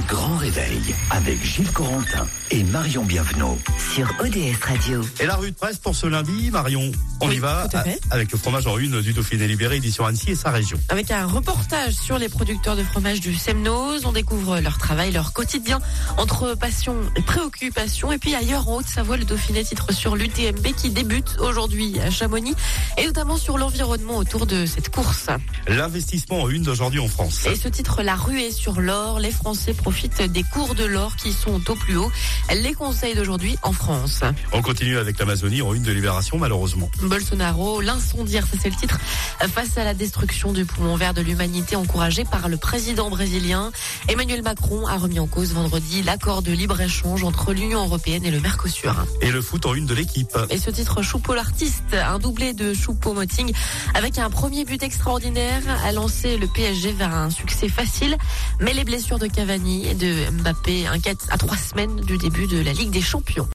Le grand réveil avec Gilles Corentin et Marion Bienvenot sur ODS Radio. Et la rue de presse pour ce lundi, Marion, on y va avec le fromage en une du Dauphiné Libéré, édition Annecy et sa région. Avec un reportage sur les producteurs de fromage du Semnoz, on découvre leur travail, leur quotidien entre passion et préoccupation. Et puis ailleurs en Haute-Savoie, le Dauphiné titre sur l'UTMB qui débute aujourd'hui à Chamonix et notamment sur l'environnement autour de cette course. L'investissement en une d'aujourd'hui en France. Et ce titre, la ruée sur l'or, les Français profitent des cours de l'or qui sont au plus haut. Les conseils d'aujourd'hui en France. On continue avec l'Amazonie en une de Libération malheureusement. Bolsonaro, l'incendiaire, ça c'est le titre, face à la destruction du poumon vert de l'humanité encouragé par le président brésilien. Emmanuel Macron a remis en cause vendredi l'accord de libre-échange entre l'Union européenne et le Mercosur. Et le foot en une de l'équipe. Et ce titre, Choupo l'artiste, un doublé de Choupo-Moting avec un premier but extraordinaire a lancé le PSG vers un succès facile. Mais les blessures de Cavani et de Mbappé inquiètent à 3 semaines du début de la Ligue des Champions.